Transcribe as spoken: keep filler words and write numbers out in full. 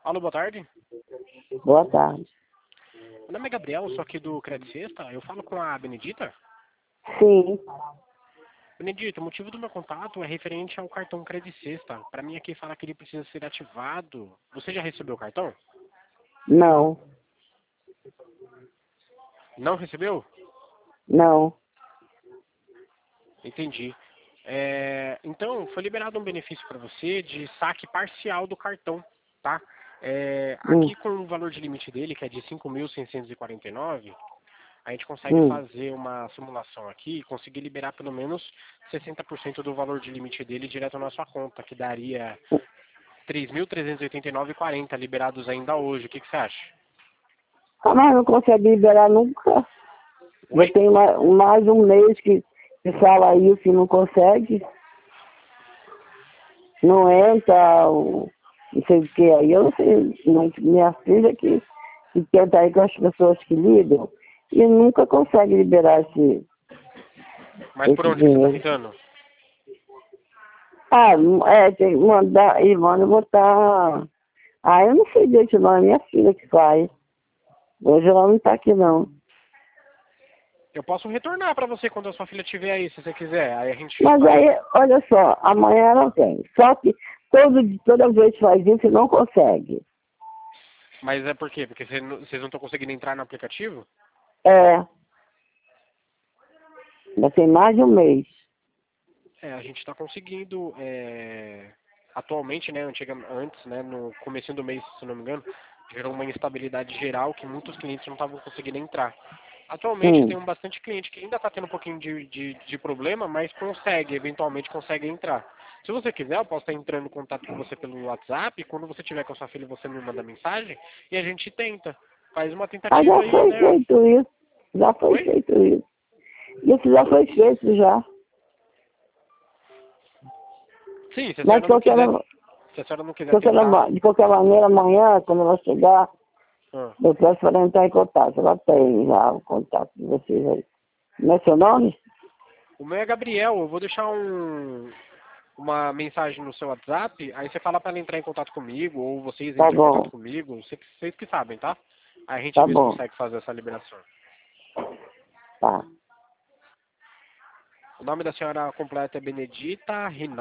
Alô, boa tarde. Boa tarde. Meu nome é Gabriel, sou aqui do Crédito Sexta. Eu falo com a Benedita. Sim. Benedita, o motivo do meu contato é referente ao cartão Crédito Sexta. Para mim aqui fala que ele precisa ser ativado. Você já recebeu o cartão? Não. Não recebeu? Não. Entendi. É, então, foi liberado um benefício para você de saque parcial do cartão, tá? É, Hum. aqui com o valor de limite dele, que é de cinco mil seiscentos e quarenta e nove, a gente consegue Hum. fazer uma simulação aqui e conseguir liberar pelo menos sessenta por cento do valor de limite dele direto na sua conta, que daria três mil trezentos e oitenta e nove reais e quarenta centavos liberados ainda hoje. O que, que você acha? Ah, mas não consegue liberar nunca. Já Oi? tem mais, mais um mês que, que fala isso e não consegue. Não entra, o- não sei o que aí. Eu não sei, não, minha filha que, que tenta aí com as pessoas que lidam e nunca consegue liberar esse, Mas por esse onde que você está dinheiro. tentando? Ah, é, tem que mandar, e manda botar. Ah, eu não sei disso não, é minha filha que faz. Hoje ela não tá aqui não. Eu posso retornar para você quando a sua filha estiver aí, se você quiser. Aí a gente Mas faz. aí, olha só, amanhã ela vem. Só que todo, toda vez que faz isso não consegue. Mas é por quê? Porque você não- vocês não estão conseguindo entrar no aplicativo? É, já tem mais de um mês. É, a gente está conseguindo, é, atualmente, né, antiga, antes, né, no começo do mês, se não me engano, gerou uma instabilidade geral que muitos clientes não estavam conseguindo entrar. Atualmente Hum, tem um bastante cliente que ainda está tendo um pouquinho de, de, de problema, mas consegue, eventualmente consegue entrar. Se você quiser, eu posso estar entrando em contato com você pelo WhatsApp, quando você tiver com a sua filha, você me manda mensagem e a gente tenta. Faz uma mas já tentativa aí, foi né? feito isso. Já foi Oi? feito isso. Isso já foi feito já. Sim, se a Mas de senhora não qualquer, quiser, se a senhora não de quiser qualquer, tentar. ma- de qualquer maneira, amanhã, quando ela chegar, Ah. eu peço para ela entrar em contato. Ela tem já o contato de vocês aí. Não é seu nome? O meu é Gabriel, eu vou deixar um, uma mensagem no seu WhatsApp, aí você fala para ela entrar em contato comigo, ou vocês Tá entram em contato bom, comigo, vocês, vocês que sabem, tá? Aí a gente tá vê se bom, consegue fazer essa liberação. tá. O nome da senhora completa é Benedita Rinaldi.